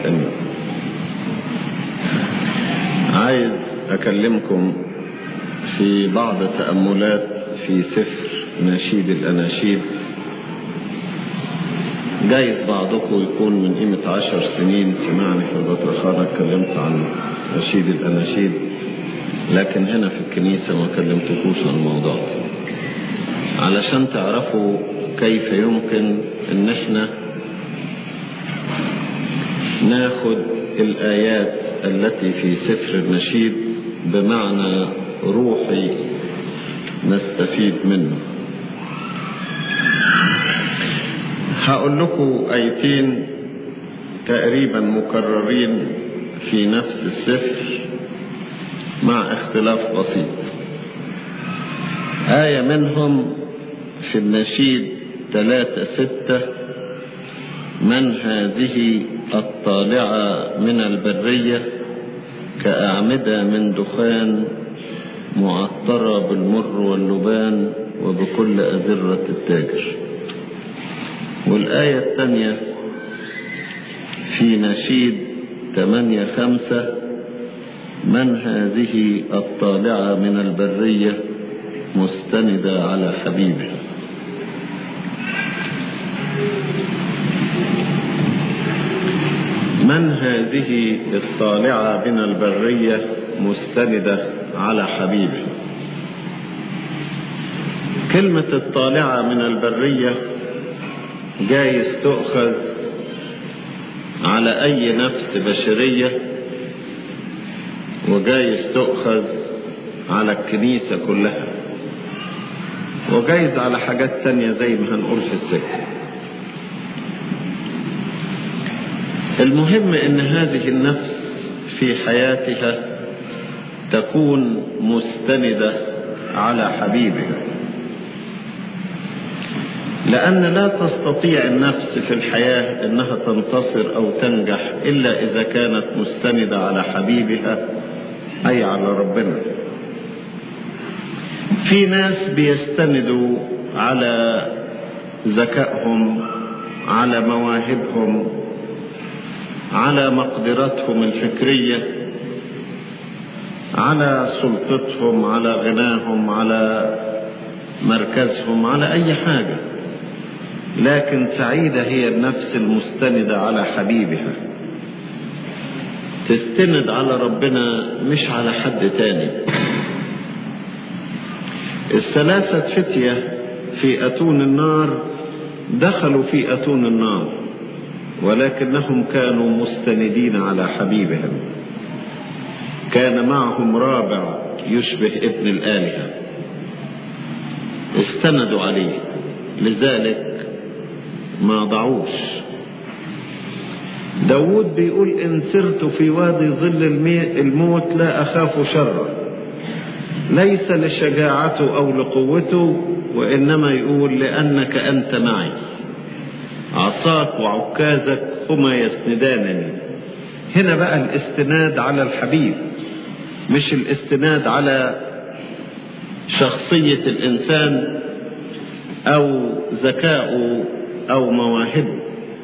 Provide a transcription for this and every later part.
تانية. عايز أكلمكم في بعض تأملات في سفر نشيد الأناشيد. جايز بعضكم يكون من قيمة 10 سنين سمعني في البطرخانة اتكلمت عن نشيد الأناشيد، لكن هنا في الكنيسة ما كلمتكوش عن الموضوع ده، علشان تعرفوا كيف يمكن ان احنا ناخد الآيات التي في سفر النشيد بمعنى روحي نستفيد منه. هقول لكم آيتين تقريبا مكررين في نفس السفر مع اختلاف بسيط. آية منهم في النشيد 3:6: من هذه الطالعة من البرية كأعمدة من دخان معطرة بالمر واللبان وبكل أزرة التاجر. والآية الثانية في نشيد 8:5: من هذه الطالعة من البرية مستندة على حبيبها. من هذه الطالعة من البرية مستندة على حبيبها. كلمة الطالعة من البرية جايز تؤخذ على أي نفس بشرية، وجايز تؤخذ على الكنيسة كلها، وجايز على حاجات تانية زي ما هنقول في السكة. المهم ان هذه النفس في حياتها تكون مستندة على حبيبها، لأن لا تستطيع النفس في الحياة انها تنتصر او تنجح الا اذا كانت مستندة على حبيبها، اي على ربنا. في ناس بيستندوا على ذكائهم، على مواهبهم، على مقدرتهم الفكرية، على سلطتهم، على غناهم، على مركزهم، على أي حاجة. لكن سعيدة هي النفس المستندة على حبيبها، تستند على ربنا مش على حد تاني. الثلاثة فتية في أتون النار دخلوا في أتون النار، ولكنهم كانوا مستندين على حبيبهم. كان معهم رابع يشبه ابن الآلهة، استندوا عليه، لذلك ما ضعوش. داود بيقول: إن سرت في وادي ظل الموت لا أخاف شره، ليس لشجاعته أو لقوته، وإنما يقول: لأنك أنت معي، عصاك وعكازك هما يسندانني. هنا بقى الاستناد على الحبيب، مش الاستناد على شخصية الإنسان أو ذكاؤه أو مواهبه.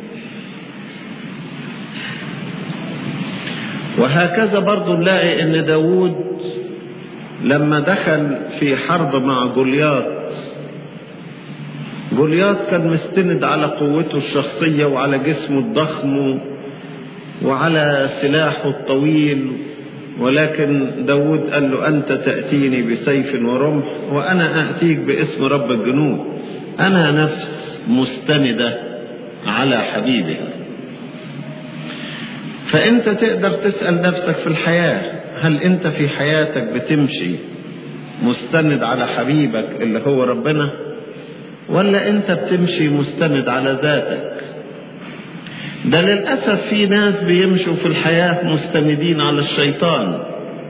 وهكذا برضو نلاقي ان داود لما دخل في حرب مع جولياط كان مستند على قوته الشخصية وعلى جسمه الضخم وعلى سلاحه الطويل، ولكن داود قال له: أنت تأتيني بسيف ورمح وأنا أأتيك باسم رب الجنود. أنا نفس مستندة على حبيبها. فأنت تقدر تسأل نفسك في الحياة: هل أنت في حياتك بتمشي مستند على حبيبك اللي هو ربنا، ولا أنت بتمشي مستند على ذاتك؟ ده للأسف في ناس بيمشوا في الحياة مستندين على الشيطان،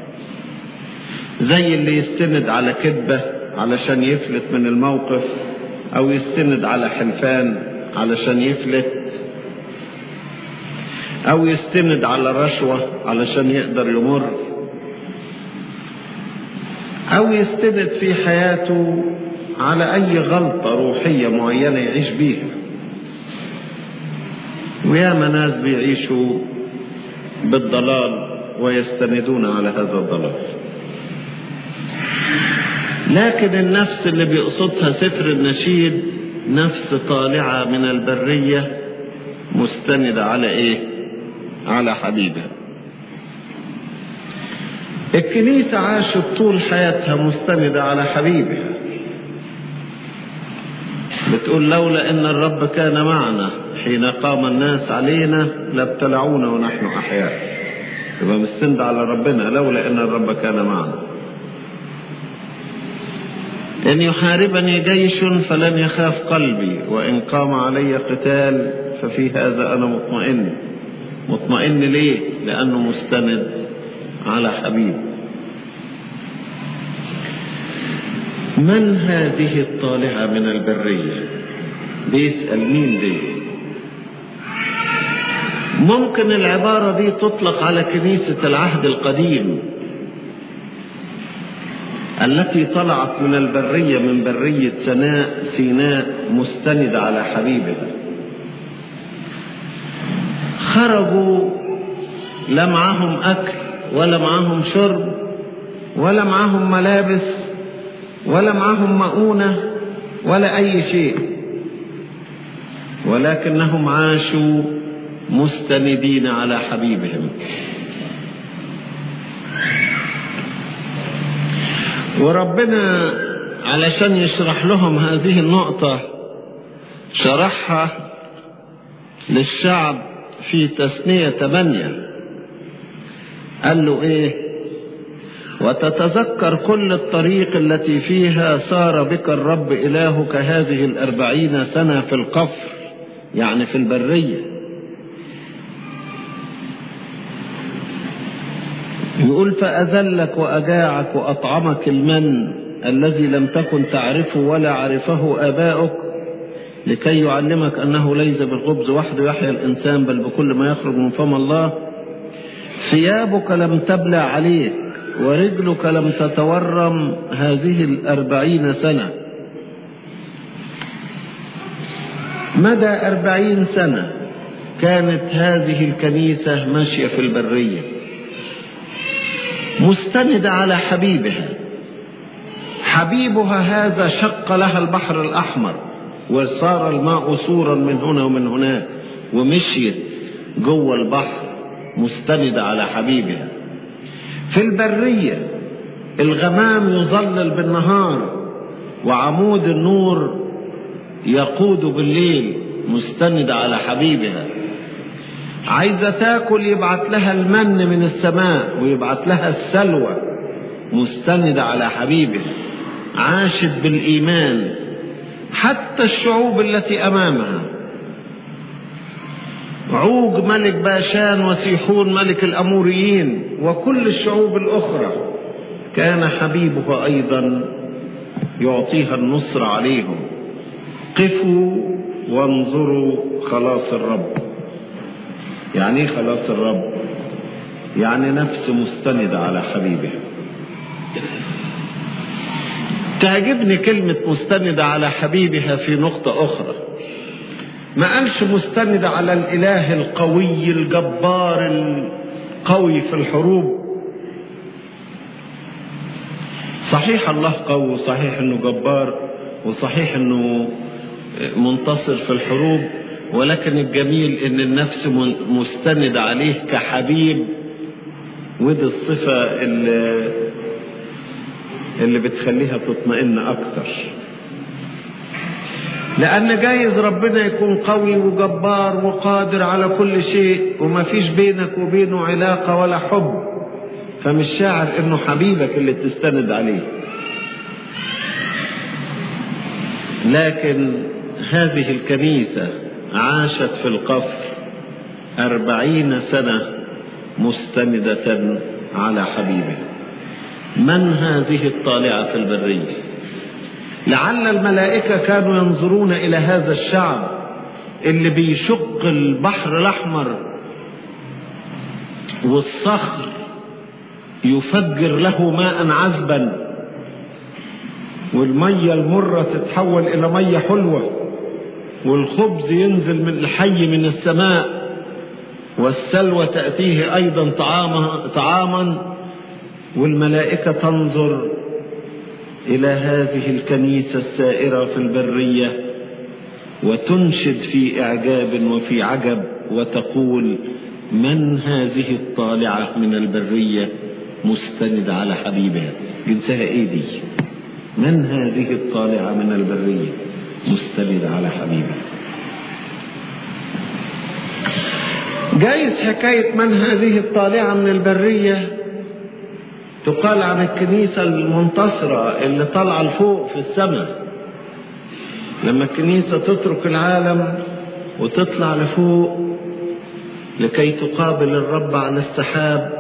زي اللي يستند على كذبة علشان يفلت من الموقف، أو يستند على حلفان علشان يفلت، أو يستند على رشوة علشان يقدر يمر، أو يستند في حياته على أي غلطة روحية معينة يعيش بيها. وياما ناس بيعيشوا بالضلال ويستندون على هذا الضلال. لكن النفس اللي بيقصدها سفر النشيد نفس طالعة من البرية مستندة على ايه؟ على حبيبها. الكنيسة عاشت طول حياتها مستندة على حبيبها، بتقول لولا ان الرب كان معنا حين قام الناس علينا لابتلعونا ونحن احياء. يبقى مستند على ربنا لولا ان الرب كان معنا. إن يحاربني جيش فلن يخاف قلبي، وإن قام علي قتال ففي هذا أنا مطمئن. مطمئن ليه؟ لأنه مستند على حبيب. من هذه الطالعة من البرية؟ بيسأل مين دي؟ ممكن العبارة دي تطلق على كنيسة العهد القديم التي طلعت من البرية، من برية سيناء مستندة على حبيبها. خرجوا لا معهم أكل ولا معهم شرب ولا معهم ملابس ولا معهم مؤونة ولا أي شيء، ولكنهم عاشوا مستندين على حبيبهم. وربنا علشان يشرح لهم هذه النقطة شرحها للشعب في تثنية 8. قال له ايه؟ وتتذكر كل الطريق التي فيها سار بك الرب إلهك هذه 40 سنة في القفر، يعني في البرية. يقول فأذلك وأجاعك وأطعمك المن الذي لم تكن تعرفه ولا عرفه آباؤك، لكي يعلمك أنه ليس بالخبز وحده يحيى الإنسان بل بكل ما يخرج من فم الله. ثيابك لم تبلع عليك ورجلك لم تتورم هذه 40 سنة. مدى 40 سنة كانت هذه الكنيسة ماشية في البرية مستندة على حبيبها. حبيبها هذا شق لها البحر الأحمر وصار الماء سورا من هنا ومن هناك، ومشيت جوه البحر مستندة على حبيبها. في البرية الغمام يظلل بالنهار وعمود النور يقود بالليل، مستندة على حبيبها. عايزة تاكل يبعت لها المن من السماء ويبعت لها السلوى، مستندة على حبيبها. عاشت بالإيمان حتى الشعوب التي أمامها، عوج ملك باشان وسيحون ملك الأموريين وكل الشعوب الأخرى، كان حبيبها أيضا يعطيها النصر عليهم. قفوا وانظروا خلاص الرب. يعني خلاص الرب؟ يعني نفس مستندة على حبيبها. تعجبني كلمة مستندة على حبيبها في نقطة أخرى. ما قالش مستندة على الإله القوي الجبار القوي في الحروب. صحيح الله قوي، صحيح انه جبار، وصحيح انه منتصر في الحروب، ولكن الجميل ان النفس مستندة عليه كحبيب. ودي الصفة اللي بتخليها تطمئن اكتر. لان جايز ربنا يكون قوي وجبار وقادر على كل شيء وما فيش بينك وبينه علاقة ولا حب، فمش شاعر انه حبيبك اللي تستند عليه. لكن هذه الكنيسة عاشت في القفر 40 سنة مستندة على حبيبه. من هذه الطالعة في البرية؟ لعل الملائكة كانوا ينظرون إلى هذا الشعب اللي بيشق البحر الأحمر والصخر يفجر له ماء عذبا، والمية المرة تتحول إلى مية حلوة، والخبز ينزل من الحي من السماء، والسلوى تأتيه أيضا طعاما، والملائكة تنظر إلى هذه الكنيسة السائرة في البرية وتنشد في إعجاب وفي عجب وتقول: من هذه الطالعة من البرية مستند على حبيبها؟ جنسها إيه دي؟ من هذه الطالعة من البرية مستند على حبيبها؟ جايز حكاية من هذه الطالعة من البرية تقال عن الكنيسة المنتصرة اللي طالعة لفوق في السماء، لما الكنيسة تترك العالم وتطلع لفوق لكي تقابل الرب على السحاب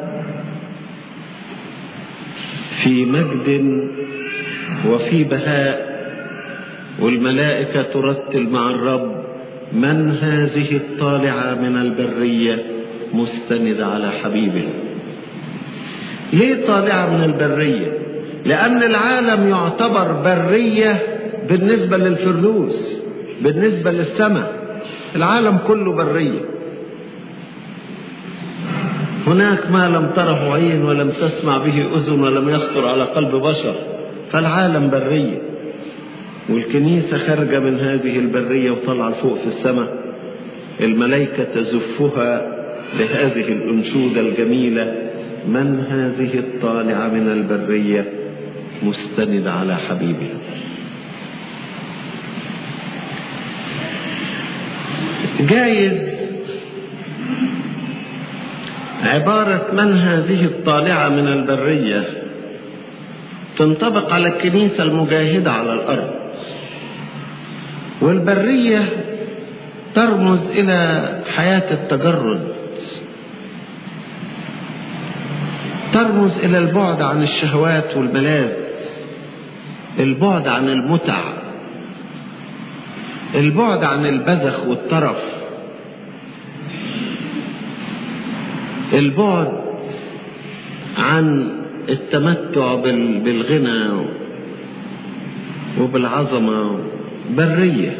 في مجد وفي بهاء، والملائكة ترتل مع الرب: من هذه الطالعة من البرية مستند على حبيبها. ليه طالعة من البرية؟ لأن العالم يعتبر برية بالنسبة للفردوس، بالنسبة للسماء العالم كله برية. هناك ما لم تره عين ولم تسمع به أذن ولم يخطر على قلب بشر، فالعالم برية، والكنيسة خارجة من هذه البرية وطلع فوق في السماء. الملائكة تزفها بهذه الأنشودة الجميلة: من هذه الطالعة من البرية مستند على حبيبها. جايز عبارة من هذه الطالعة من البرية تنطبق على الكنيسة المجاهدة على الأرض، والبرية ترمز إلى حياة التجرد، ترمز إلى البعد عن الشهوات والملاذ، البعد عن المتع، البعد عن البذخ والترف، البعد عن التمتع بالغنى وبالعظمة. برية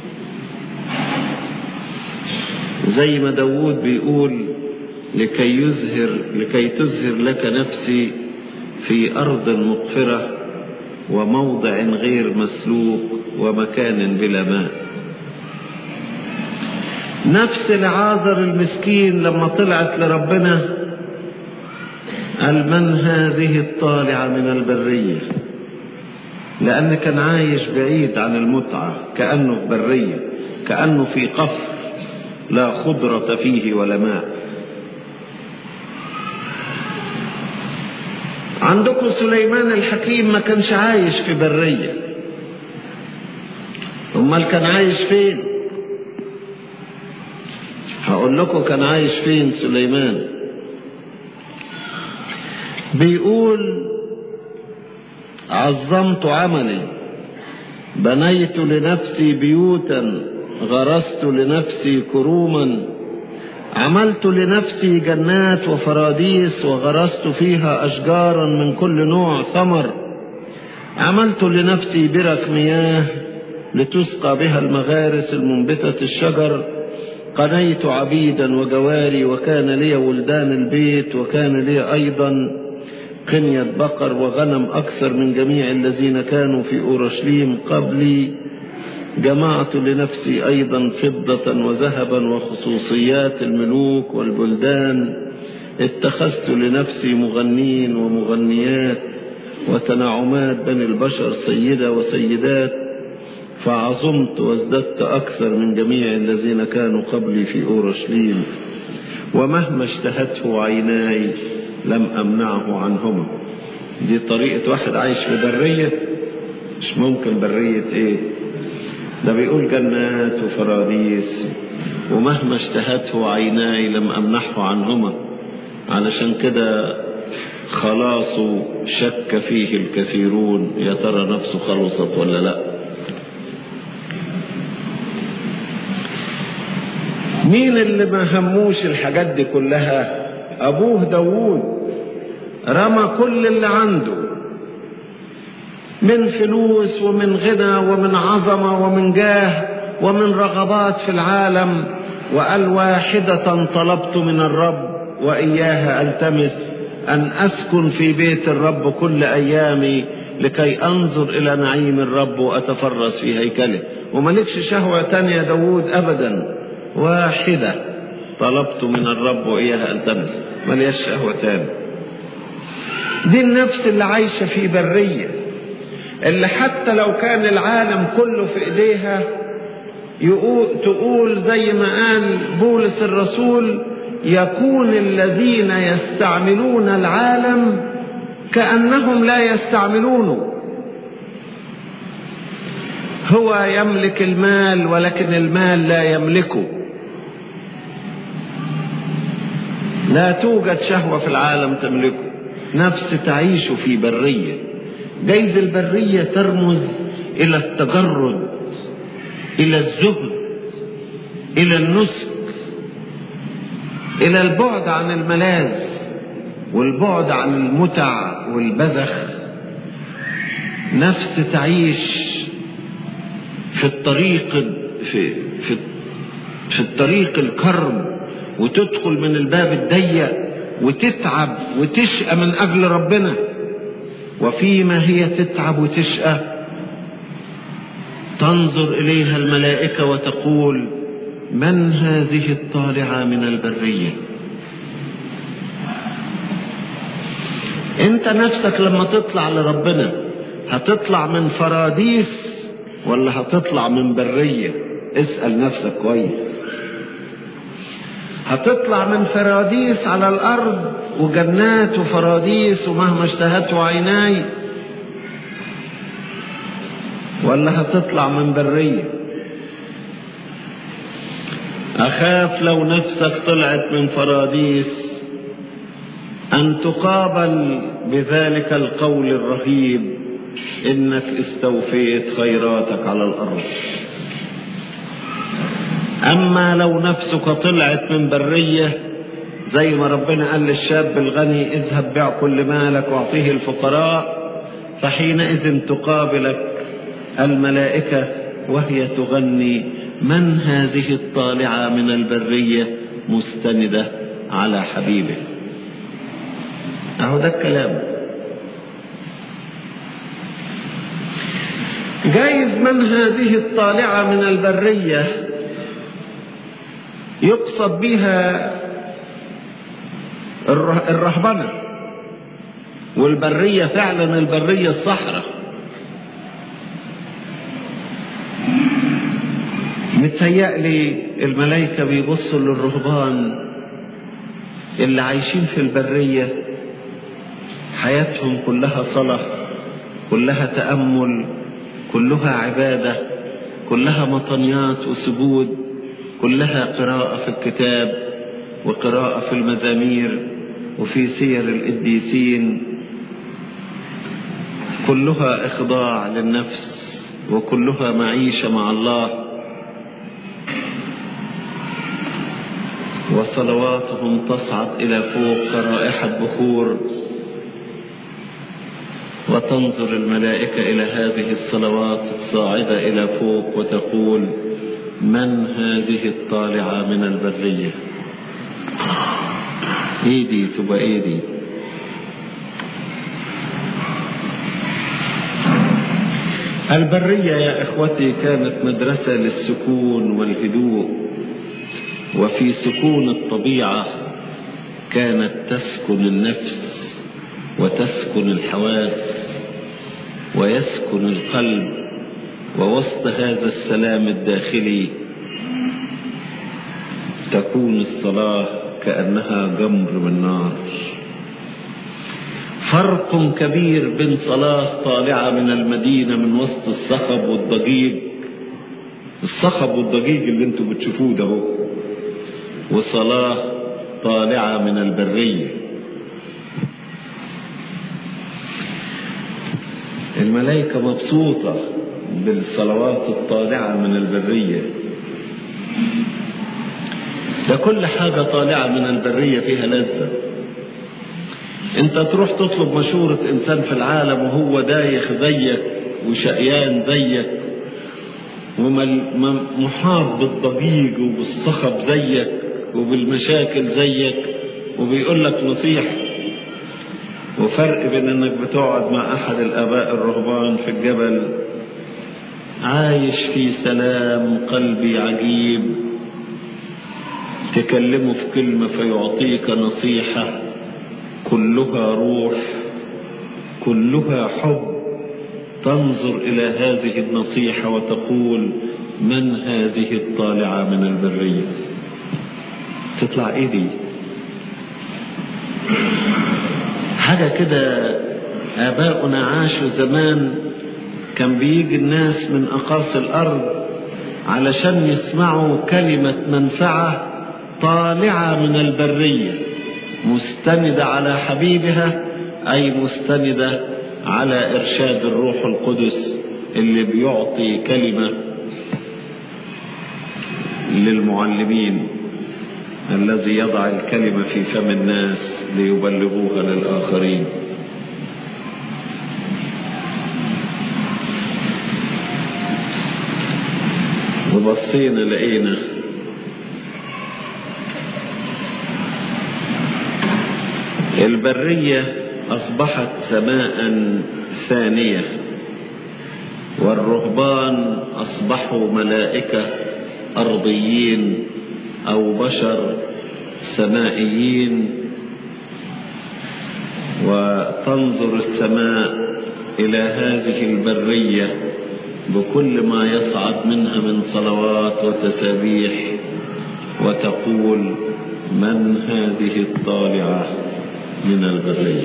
زي ما داود بيقول: لكي تزهر لك نفسي في أرض مقفرة وموضع غير مسلوك ومكان بلا ماء. نفس العازر المسكين لما طلعت لربنا قال: من هذه الطالعة من البرية، لأن كان عايش بعيد عن المتعة، كأنه في برية، كأنه في قفر لا خضرة فيه ولا ماء. عندكم سليمان الحكيم ما كانش عايش في برية، امال كان عايش فين؟ هقول لكم كان عايش فين سليمان. بيقول: عظمت عملي، بنيت لنفسي بيوتا، غرست لنفسي كروما، عملت لنفسي جنات وفراديس وغرست فيها أشجارا من كل نوع ثمر، عملت لنفسي برك مياه لتسقى بها المغارس المنبتة الشجر، قنيت عبيدا وجواري، وكان لي ولدان البيت، وكان لي أيضا قنية بقر وغنم أكثر من جميع الذين كانوا في أورشليم قبلي. جمعت لنفسي أيضا فضة وذهبا وخصوصيات الملوك والبلدان، اتخذت لنفسي مغنين ومغنيات وتنعمات بني البشر سيدة وسيدات، فعظمت وازددت أكثر من جميع الذين كانوا قبلي في أورشليم، ومهما اشتهته عيناي لم أمنعه عنهما. دي طريقة واحد عايش في برية؟ مش ممكن. برية ايه ده؟ بيقول جنات وفراديس ومهما اشتهته عيناي لم أمنحه عنهما. علشان كده خلاصه شك فيه الكثيرون، يا ترى نفسه خلصت ولا لا. مين اللي ما هموش الحاجات دي كلها؟ أبوه داود رمى كل اللي عنده من فلوس ومن غنى ومن عظمة ومن جاه ومن رغبات في العالم، وقال واحدة طلبت من الرب وإياها ألتمس، أن أسكن في بيت الرب كل أيامي لكي أنظر إلى نعيم الرب وأتفرس في هيكله. وملكش شهوة تانية داود أبدا، واحدة طلبت من الرب وإياها ألتمس، مليش شهوة تانية. دي النفس اللي عايشة في برية، اللي حتى لو كان العالم كله في إيديها تقول زي ما قال بولس الرسول: يكون الذين يستعملون العالم كأنهم لا يستعملونه. هو يملك المال ولكن المال لا يملكه. لا توجد شهوة في العالم تملكه، نفس تعيش في برية. جايز البرية ترمز إلى التجرد، إلى الزهد، إلى النسك، إلى البعد عن الملاذ والبعد عن المتع والبذخ. نفس تعيش في الطريق الكرب، وتدخل من الباب الضيق وتتعب وتشقى من أجل ربنا. وفيما هي تتعب وتشقى تنظر إليها الملائكة وتقول: من هذه الطالعة من البرية؟ انت نفسك لما تطلع لربنا هتطلع من فراديس ولا هتطلع من برية؟ اسأل نفسك كويس. هتطلع من فراديس على الأرض وجنات وفراديس ومهما اشتهته عيناي، ولا هتطلع من برية؟ أخاف لو نفسك طلعت من فراديس أن تقابل بذلك القول الرهيب: إنك استوفيت خيراتك على الأرض. أما لو نفسك طلعت من برية زي ما ربنا قال للشاب الغني: اذهب بيع كل مالك واعطيه الفقراء، فحينئذ تقابلك الملائكة وهي تغني: من هذه الطالعة من البرية مستندة على حبيبه. أهو ده الكلام. جايز من هذه الطالعة من البرية يقصد بها الرهبنة، والبرية فعلا البرية الصحراء. متهيألي الملائكة بيبصوا للرهبان اللي عايشين في البرية، حياتهم كلها صلاة، كلها تأمل، كلها عبادة، كلها مطنيات وسجود، كلها قراءة في الكتاب وقراءة في المزامير وفي سير القديسين، كلها إخضاع للنفس وكلها معيشة مع الله. وصلواتهم تصعد إلى فوق كرائحة بخور، وتنظر الملائكة إلى هذه الصلوات الصاعدة إلى فوق وتقول: من هذه الطالعة من البرية؟ إيدي تبقى إيدي. البرية يا إخوتي كانت مدرسة للسكون والهدوء، وفي سكون الطبيعة كانت تسكن النفس وتسكن الحواس ويسكن القلب. ووسط هذا السلام الداخلي تكون الصلاة كأنها جمر من نار. فرق كبير بين صلاة طالعة من المدينة من وسط الصخب والضجيج، الصخب والضجيج اللي انتوا بتشوفوه ده، وصلاة طالعة من البرية. الملائكة مبسوطة بالصلوات الطالعة من البرية. ده كل حاجة طالعة من البرية فيها لذة. انت تروح تطلب مشورة انسان في العالم وهو دايخ زيك وشقيان زيك ومحاط بالضجيج وبالصخب زيك وبالمشاكل زيك وبيقول لك نصيحة. وفرق بين انك بتقعد مع احد الاباء الرهبان في الجبل عايش في سلام قلبي عجيب، تكلمه في كلمة فيعطيك نصيحة كلها روح كلها حب، تنظر إلى هذه النصيحة وتقول من هذه الطالعة من البرية؟ تطلع إيه دي؟ حاجة كده. آباؤنا عاشوا زمان كان بيجي الناس من أقاصي الأرض علشان يسمعوا كلمة منفعة طالعة من البرية مستندة على حبيبها، أي مستندة على إرشاد الروح القدس اللي بيعطي كلمة للمعلمين، الذي يضع الكلمة في فم الناس ليبلغوها للآخرين. وبصينا لقينا البرية أصبحت سماء ثانية، والرهبان أصبحوا ملائكة أرضيين أو بشر سمائيين، وتنظر السماء إلى هذه البرية بكل ما يصعد منها من صلوات وتسابيح وتقول من هذه الطالعة من البرية؟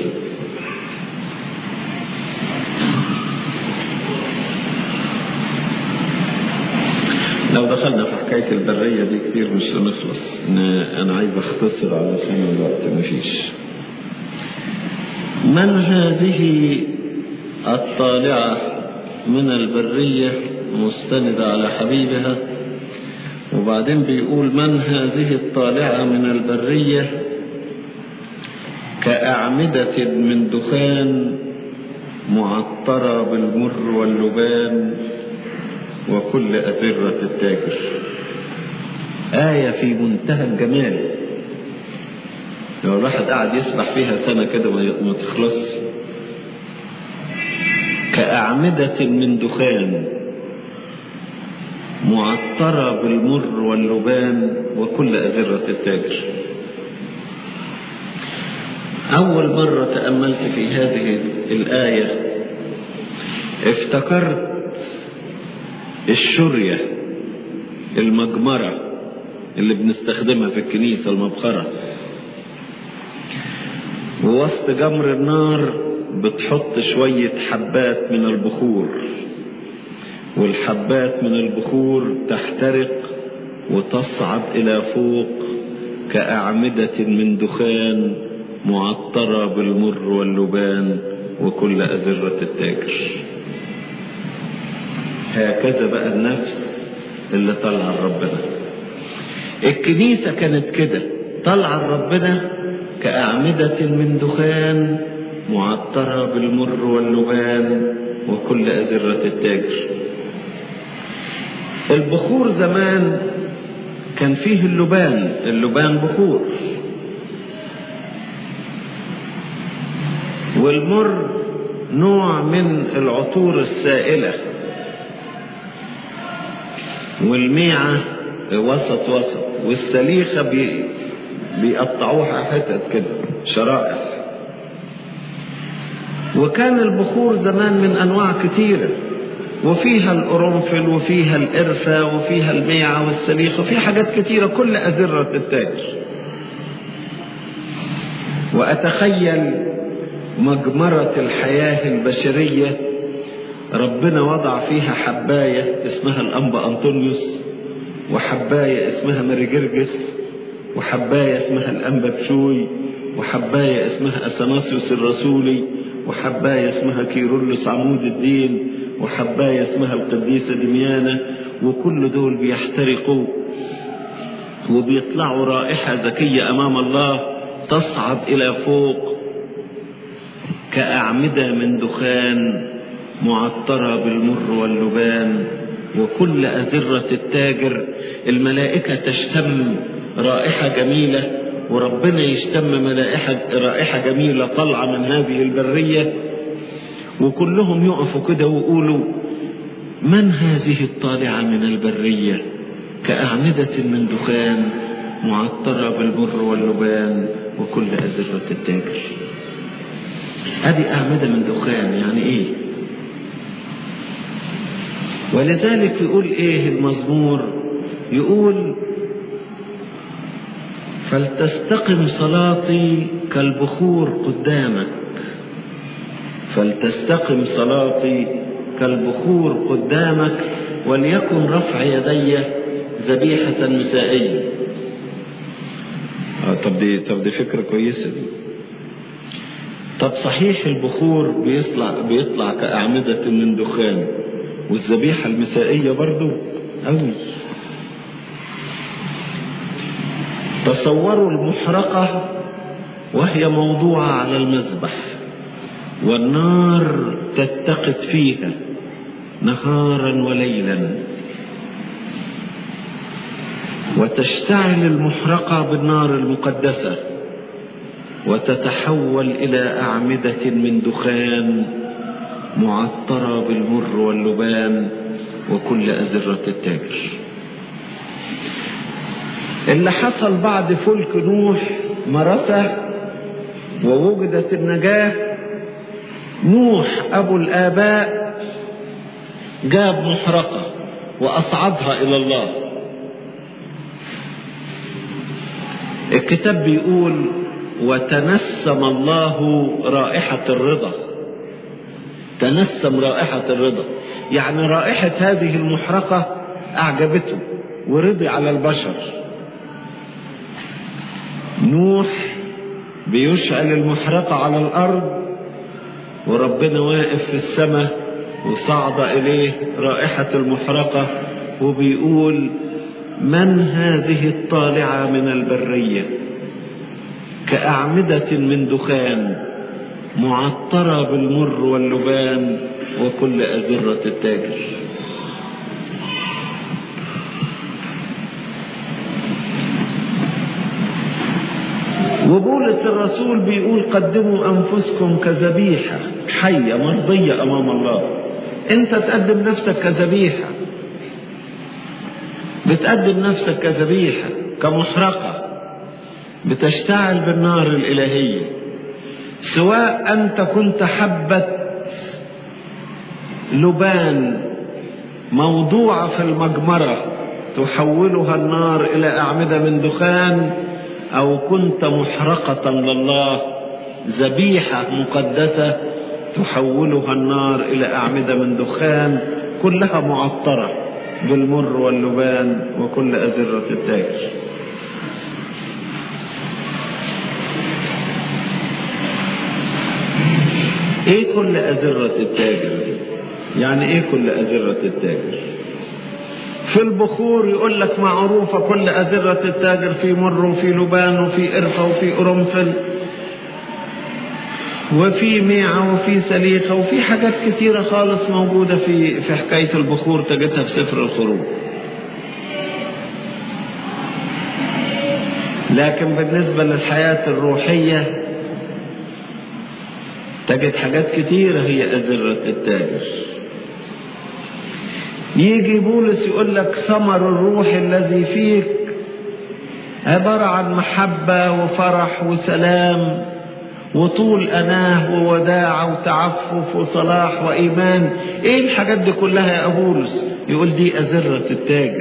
لو دخلنا في حكاية البرية دي كتير مش هنخلص، أنا عايز أختصر علشان الوقت مفيش. من هذه الطالعة من البرية مستندة على حبيبها، وبعدين بيقول من هذه الطالعة من البرية كأعمدة من دخان معطرة بالمر واللبان وكل أزرة التاجر. آية في منتهى الجمال، لو الواحد قاعد يسبح فيها سنة كده ما تخلص. كأعمدة من دخان معطرة بالمر واللبان وكل أزرة التاجر. أول مرة تأملت في هذه الآية افتكرت الشرية المجمرة اللي بنستخدمها في الكنيسة، المبخرة، ووسط جمر النار بتحط شوية حبات من البخور، والحبات من البخور تحترق وتصعد إلى فوق كأعمدة من دخان معطرة بالمر واللبان وكل أزرة التاجر. هكذا بقى النفس اللي طلع ربنا. الكنيسة كانت كده، طلع ربنا كأعمدة من دخان معطرة بالمر واللبان وكل أزرة التاجر. البخور زمان كان فيه اللبان بخور، والمر نوع من العطور السائلة، والميعة وسط والسليخة بيقطعوها حتت كده شرائح. وكان البخور زمان من أنواع كتيرة، وفيها القرنفل وفيها القرفة وفيها الميعة والسليخة وفيها حاجات كتيرة كل أزرة التاجر. وأتخيل مجمرة الحياة البشرية ربنا وضع فيها حباية اسمها الأنبا أنطونيوس، وحباية اسمها ماري جرجس، وحباية اسمها الأنبا بشوي، وحباية اسمها أثناسيوس الرسولي، وحباية اسمها كيرلس عمود الدين، وحباية اسمها القديسة دميانة، وكل دول بيحترقوا وبيطلعوا رائحة زكية أمام الله تصعد إلى فوق كأعمدة من دخان معطرة بالمر واللبان وكل أزرة التاجر. الملائكة تشتم رائحة جميلة، وربنا يشتم رائحة جميلة طالعة من هذه البرية، وكلهم يقفوا كده ويقولوا: من هذه الطالعة من البرية كأعمدة من دخان معطرة بالبر واللبان وكل أزرة التاجر. هذه أعمدة من دخان يعني إيه؟ ولذلك يقول إيه المزمور؟ يقول: فلتستقم صلاتي كالبخور قدامك، فلتستقم صلاتي كالبخور قدامك، وليكن رفع يدي ذبيحة مسائية. طب دي فكرة كويسة دي. طب صحيح البخور بيطلع كأعمدة من دخان، والذبيحة المسائية برضو أوي. تصوروا المحرقة وهي موضوعة على المذبح، والنار تتقد فيها نهارا وليلا، وتشتعل المحرقة بالنار المقدسة وتتحول إلى أعمدة من دخان معطرة بالمر واللبان وكل أزرة التاجر. اللي حصل بعد فلك نوح مرثة ووجدت النجاة، نوح أبو الآباء جاب محرقة وأصعدها إلى الله. الكتاب بيقول: وتنسم الله رائحة الرضا. تنسم رائحة الرضا، يعني رائحة هذه المحرقة أعجبته ورضي على البشر. نوح بيشعل المحرقة على الأرض، وربنا واقف في السماء وصعد إليه رائحة المحرقة وبيقول: من هذه الطالعة من البرية كأعمدة من دخان معطرة بالمر واللبان وكل أزرة التاجر. وبولس الرسول بيقول: قدموا أنفسكم كذبيحة حية مرضية أمام الله. أنت تقدم نفسك كذبيحة، بتقدم نفسك كذبيحة كمحرقة بتشتعل بالنار الإلهية، سواء أنت كنت حبة لبان موضوعة في المجمرة تحولها النار إلى أعمدة من دخان، أو كنت محرقة لله ذبيحة مقدسة تحولها النار إلى أعمدة من دخان، كلها معطرة بالمر واللبان وكل أزرة التاجر. ايه كل أزرة التاجر؟ يعني ايه كل أزرة التاجر؟ في البخور يقول لك معروفة كل أزرة التاجر، في مر وفي لبان وفي قرفة وفي قرنفل وفي ميعة وفي سليقة وفي حاجات كتيرة خالص موجودة في حكاية البخور، تجدها في سفر الخروج. لكن بالنسبة للحياة الروحية تجد حاجات كتيرة هي أزرة التاجر. يجي بولس يقول لك ثمر الروح الذي فيك عبارة عن محبة وفرح وسلام وطول أناه ووداعة وتعفف وصلاح وإيمان. إيه الحاجات دي كلها يا بولس؟ يقول دي أزرة التاجر.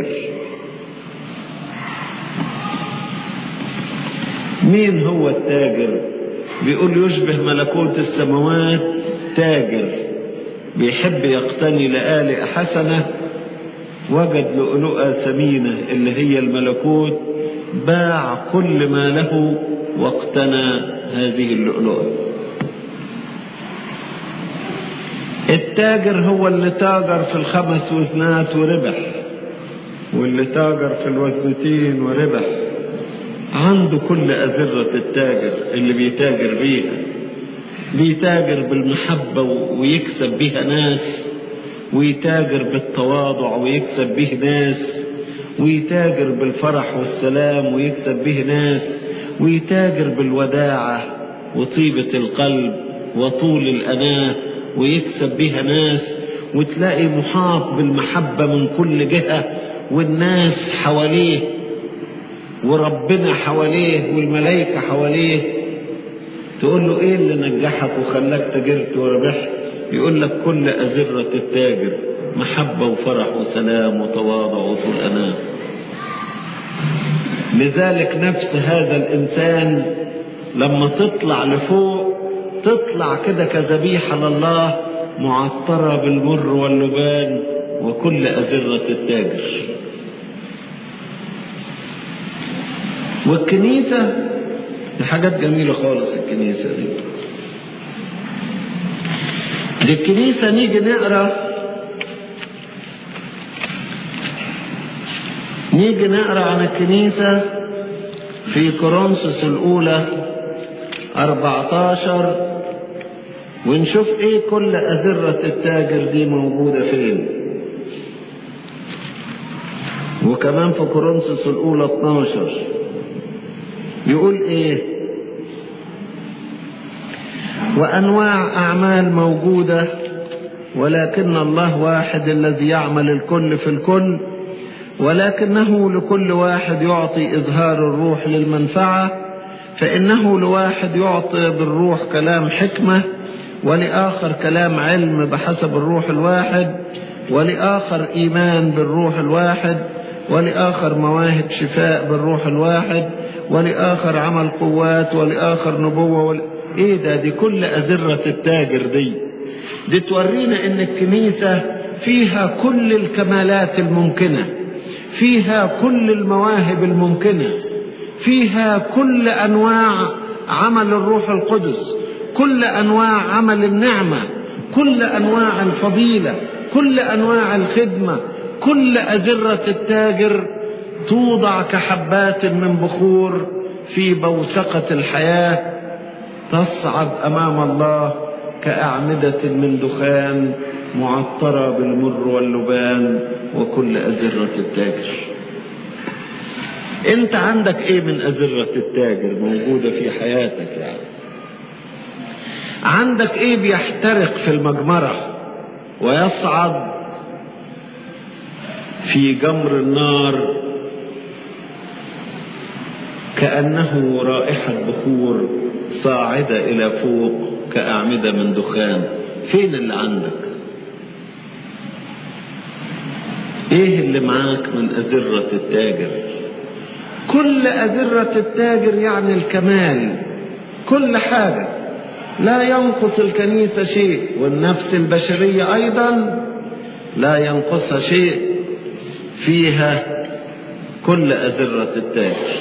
مين هو التاجر؟ بيقول يشبه ملكوت السماوات تاجر بيحب يقتني لآلئ حسنة، وجد لؤلؤة ثمينة اللي هي الملكوت، باع كل ما له واقتنى هذه اللؤلؤة. التاجر هو اللي تاجر في الخمس وزنات وربح، واللي تاجر في الوزنتين وربح. عنده كل أزرة التاجر اللي بيتاجر بيها، بيتاجر بالمحبة ويكسب بيها ناس، ويتاجر بالتواضع ويكسب به ناس، ويتاجر بالفرح والسلام ويكسب به ناس، ويتاجر بالوداعة وطيبة القلب وطول الأناة ويكسب بها ناس، وتلاقي محاط بالمحبة من كل جهة، والناس حواليه وربنا حواليه والملائكة حواليه. تقول له ايه اللي نجحك وخلاك تاجرت وربحت؟ يقول لك كل أزرة التاجر محبة وفرح وسلام وتواضع وطول أناة. لذلك نفس هذا الإنسان لما تطلع لفوق تطلع كده كذبيحة لله معطرة بالمر واللبان وكل أزرة التاجر. والكنيسة دي حاجات جميلة خالص. الكنيسة دي الكنيسة نيجي نقرأ عن الكنيسة في كورنثوس الأولى 14 ونشوف ايه كل أزرة التاجر دي موجودة فين. وكمان في كورنثوس الأولى 12 يقول ايه؟ وأنواع أعمال موجودة ولكن الله واحد الذي يعمل الكل في الكل، ولكنه لكل واحد يعطي إظهار الروح للمنفعة، فإنه لواحد يعطي بالروح كلام حكمة، ولآخر كلام علم بحسب الروح الواحد، ولآخر إيمان بالروح الواحد، ولآخر مواهب شفاء بالروح الواحد، ولآخر عمل قوات، ولآخر نبوة ايه ده؟ دي كل أزرة التاجر دي تورينا ان الكنيسة فيها كل الكمالات الممكنة، فيها كل المواهب الممكنة، فيها كل أنواع عمل الروح القدس، كل أنواع عمل النعمة، كل أنواع الفضيلة، كل أنواع الخدمة. كل أزرة التاجر توضع كحبات من بخور في بوثقة الحياة، تصعد أمام الله كأعمدة من دخان معطرة بالمر واللبان وكل أزرة التاجر. انت عندك ايه من أزرة التاجر موجودة في حياتك؟ يعني عندك ايه بيحترق في المجمرة ويصعد في جمر النار كأنه رائحة بخور صاعدة إلى فوق كأعمدة من دخان؟ فين اللي عندك؟ ايه اللي معاك من أزرة التاجر؟ كل أزرة التاجر يعني الكمال، كل حاجة، لا ينقص الكنيسة شيء، والنفس البشرية أيضا لا ينقصها شيء، فيها كل أزرة التاجر.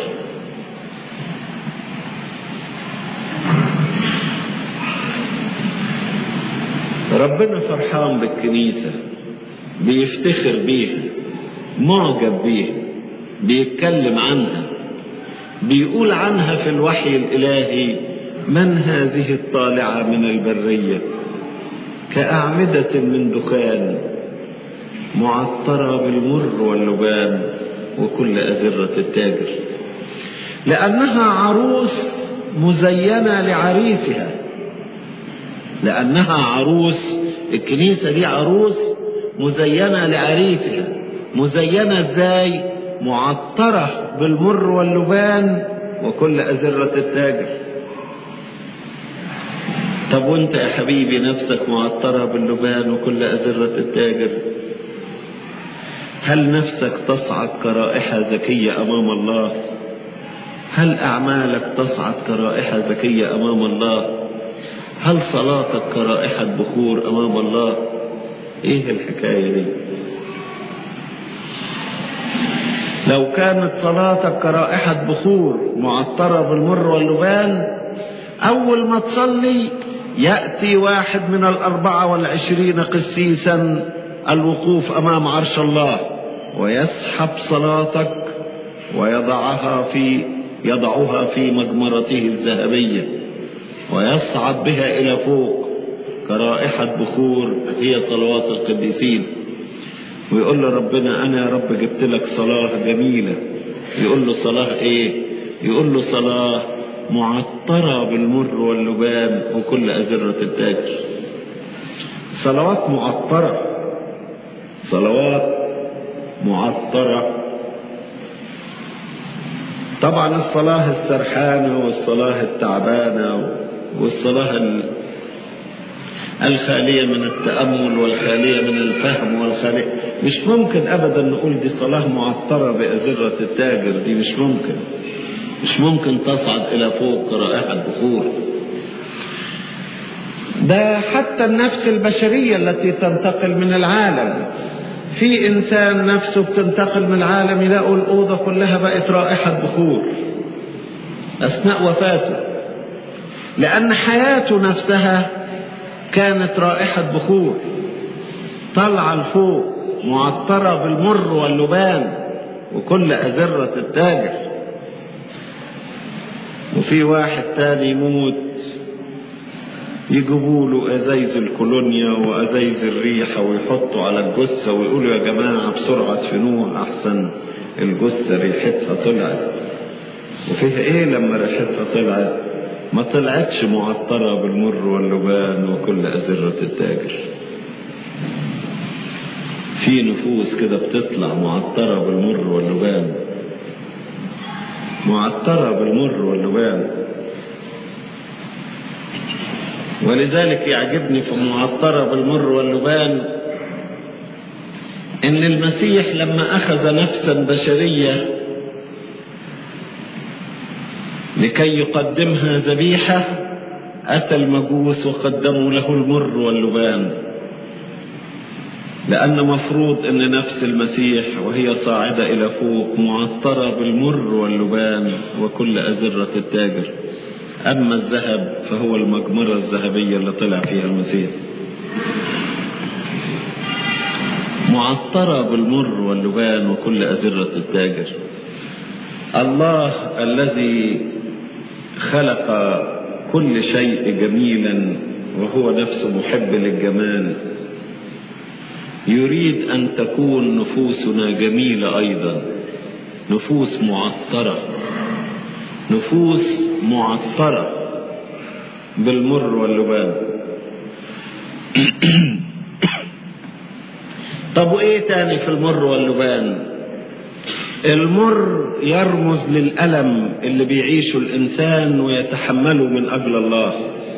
ربنا فرحان بالكنيسة، بيفتخر بيها، معجب بيها، بيتكلم عنها، بيقول عنها في الوحي الإلهي: من هذه الطالعة من البرية كأعمدة من دخان معطرة بالمر واللبان وكل أزرة التاجر. لأنها عروس مزينة لعريسها، لأنها عروس. الكنيسة دي عروس مزينة لعريسها. مزينة ازاي؟ معطرة بالمر واللبان وكل أزرة التاجر. طب وانت يا حبيبي نفسك معطرة باللبان وكل أزرة التاجر؟ هل نفسك تصعد كرائحة زكية أمام الله؟ هل أعمالك تصعد كرائحة زكية أمام الله؟ هل صلاتك كرائحة بخور أمام الله؟ إيه الحكاية دي؟ لو كانت صلاتك كرائحة بخور معطرة بالمر واللبان، أول ما تصلي يأتي واحد من 24 قسيسا الوقوف أمام عرش الله ويسحب صلاتك ويضعها في مجمرته الذهبية ويصعد بها إلى فوق كرائحة بخور هي صلوات القديسين. ويقول له ربنا أنا يا رب جبت لك صلاة جميلة. يقول له صلاة إيه؟ يقول له صلاة معطرة بالمر واللبان وكل أزرة التاج. صلوات معطرة، صلوات معطرة. طبعا الصلاة السرحانة والصلاة التعبانة والصلاة الخالية من التأمل والخالية من الفهم والخالية، مش ممكن أبدا نقول دي صلاة معطرة بأزرة التاجر. دي مش ممكن تصعد إلى فوق كرائحة بخور. ده حتى النفس البشرية التي تنتقل من العالم، في إنسان نفسه بتنتقل من العالم يلاقوا الأوضة كلها بقت رائحة بخور أثناء وفاته، لأن حياته نفسها كانت رائحة بخور طلع الفوق معطرة بالمر واللبان وكل أزرة التاجر. وفي واحد تاني يموت يجيبوا له أزايز الكولونيا وأزايز الريحة ويحطوا على الجثة ويقولوا يا جماعة بسرعة ادفنوها أحسن الجثة ريحتها طلعت. وفيها إيه لما ريحتها طلعت؟ ما طلعتش معطرة بالمر واللبان وكل أزرة التاجر. في نفوس كده بتطلع معطرة بالمر واللبان، معطرة بالمر واللبان. ولذلك يعجبني في معطرة بالمر واللبان إن المسيح لما أخذ نفسا بشرية لكي يقدمها ذبيحة أتى المجوس وقدموا له المر واللبان، لأن مفروض أن نفس المسيح وهي صاعدة إلى فوق معطرة بالمر واللبان وكل أزرة التاجر. أما الذهب فهو المجمرة الذهبية اللي طلع فيها المسيح، معطرة بالمر واللبان وكل أزرة التاجر. الله الذي خلق كل شيء جميلا وهو نفسه محب للجمال يريد أن تكون نفوسنا جميلة أيضا، نفوس معطرة، نفوس معطرة بالمر واللبان. طب وإيه تاني في المر واللبان؟ المر يرمز للألم اللي بيعيشه الإنسان ويتحمله من أجل الله،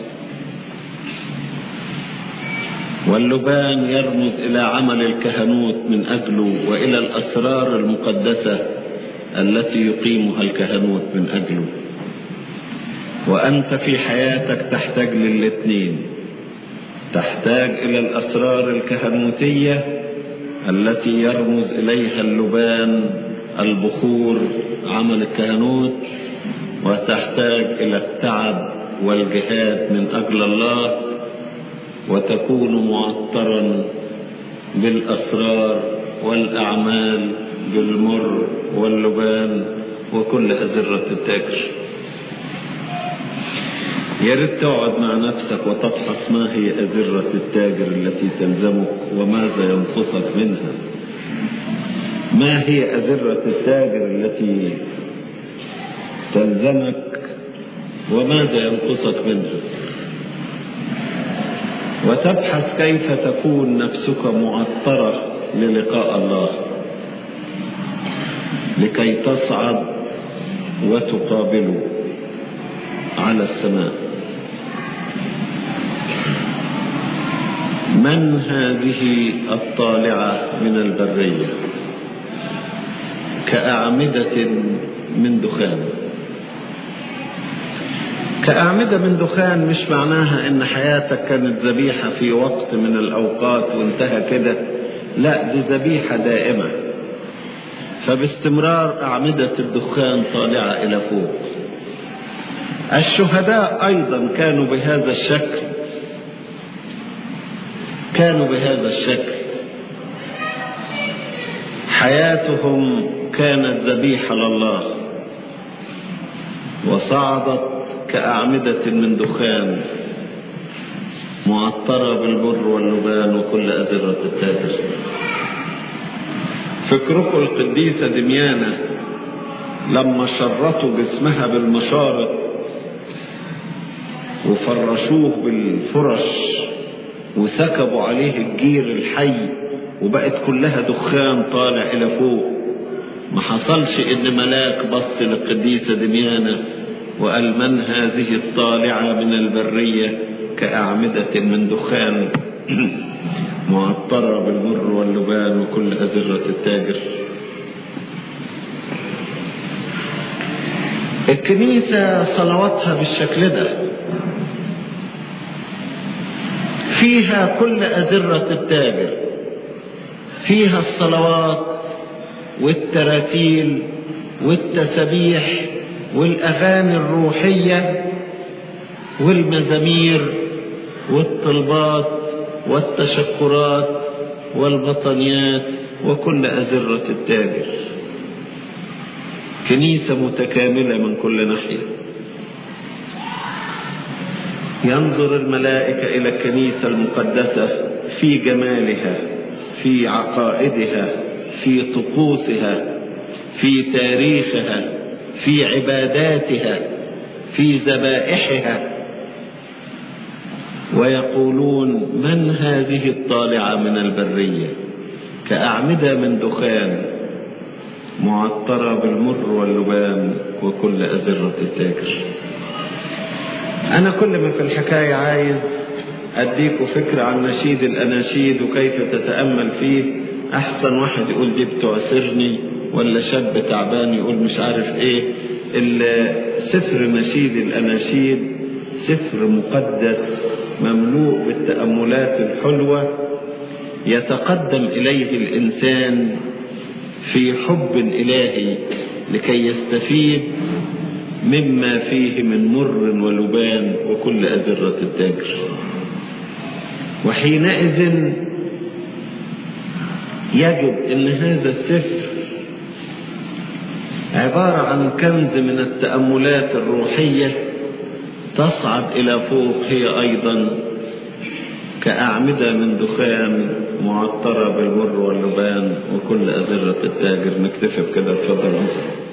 واللبان يرمز إلى عمل الكهنوت من أجله وإلى الأسرار المقدسة التي يقيمها الكهنوت من أجله. وأنت في حياتك تحتاج للاثنين، تحتاج إلى الأسرار الكهنوتية التي يرمز إليها اللبان البخور عمل الكهنوت، وتحتاج إلى التعب والجهاد من أجل الله، وتكون معطرا بالأسرار والأعمال بالمر واللبان وكل أزرة التاجر. يا ريت تقعد مع نفسك وتفحص ما هي أزرة التاجر التي تلزمك وماذا ينقصك منها. ما هي أزرة التاجر التي تلزمك وماذا ينقصك منها، وتبحث كيف تكون نفسك معطرة للقاء الله لكي تصعد وتقابله على السماء. من هذه الطالعة من البرية كأعمدة من دخان؟ كأعمدة من دخان مش معناها ان حياتك كانت ذبيحة في وقت من الأوقات وانتهى كده، لا، دي ذبيحة دائمة، فباستمرار أعمدة الدخان طالعة إلى فوق. الشهداء أيضا كانوا بهذا الشكل، كانوا بهذا الشكل، حياتهم كانت ذبيحة لله وصعدت كأعمدة من دخان معطرة بالبر واللبان وكل أزرة التاجر. فكركم القديسة دميانة لما شرطوا جسمها بالمشارط وفرشوه بالفرش وسكبوا عليه الجير الحي وبقت كلها دخان طالع إلى فوق، ما حصلش إن ملاك بص للقديسة دميانة وقال من هذه الطالعة من البرية كأعمدة من دخان معطرة بالبر واللبان وكل أزرة التاجر. الكنيسة صلواتها بالشكل ده، فيها كل أزرة التاجر، فيها الصلوات والتراتيل والتسبيح والأغاني الروحية والمزامير والطلبات والتشكرات والبطنيات وكل أزرة التاجر. كنيسة متكاملة من كل ناحية. ينظر الملائكة إلى الكنيسة المقدسة في جمالها، في عقائدها، في طقوسها، في تاريخها، في عباداتها، في ذبائحها، ويقولون من هذه الطالعة من البرية كأعمدة من دخان معطرة بالمر واللبان وكل أزرة التاجر. أنا كل ما في الحكاية عايز أديكوا فكرة عن نشيد الأناشيد وكيف تتأمل فيه. أحسن واحد يقول دي بتعسرني، ولا شاب تعبان يقول مش عارف إيه. سفر نشيد الأناشيد سفر مقدس مملوء بالتأملات الحلوة يتقدم إليه الإنسان في حب إلهي لكي يستفيد مما فيه من مر ولبان وكل أزرة التاجر. وحينئذ يجب أن هذا السفر عبارة عن كنز من التأملات الروحية تصعد إلى فوق، هي أيضا كأعمدة من دخان معطرة بالمر واللبان وكل أزرة التاجر. نكتفي بكده. اتفضل.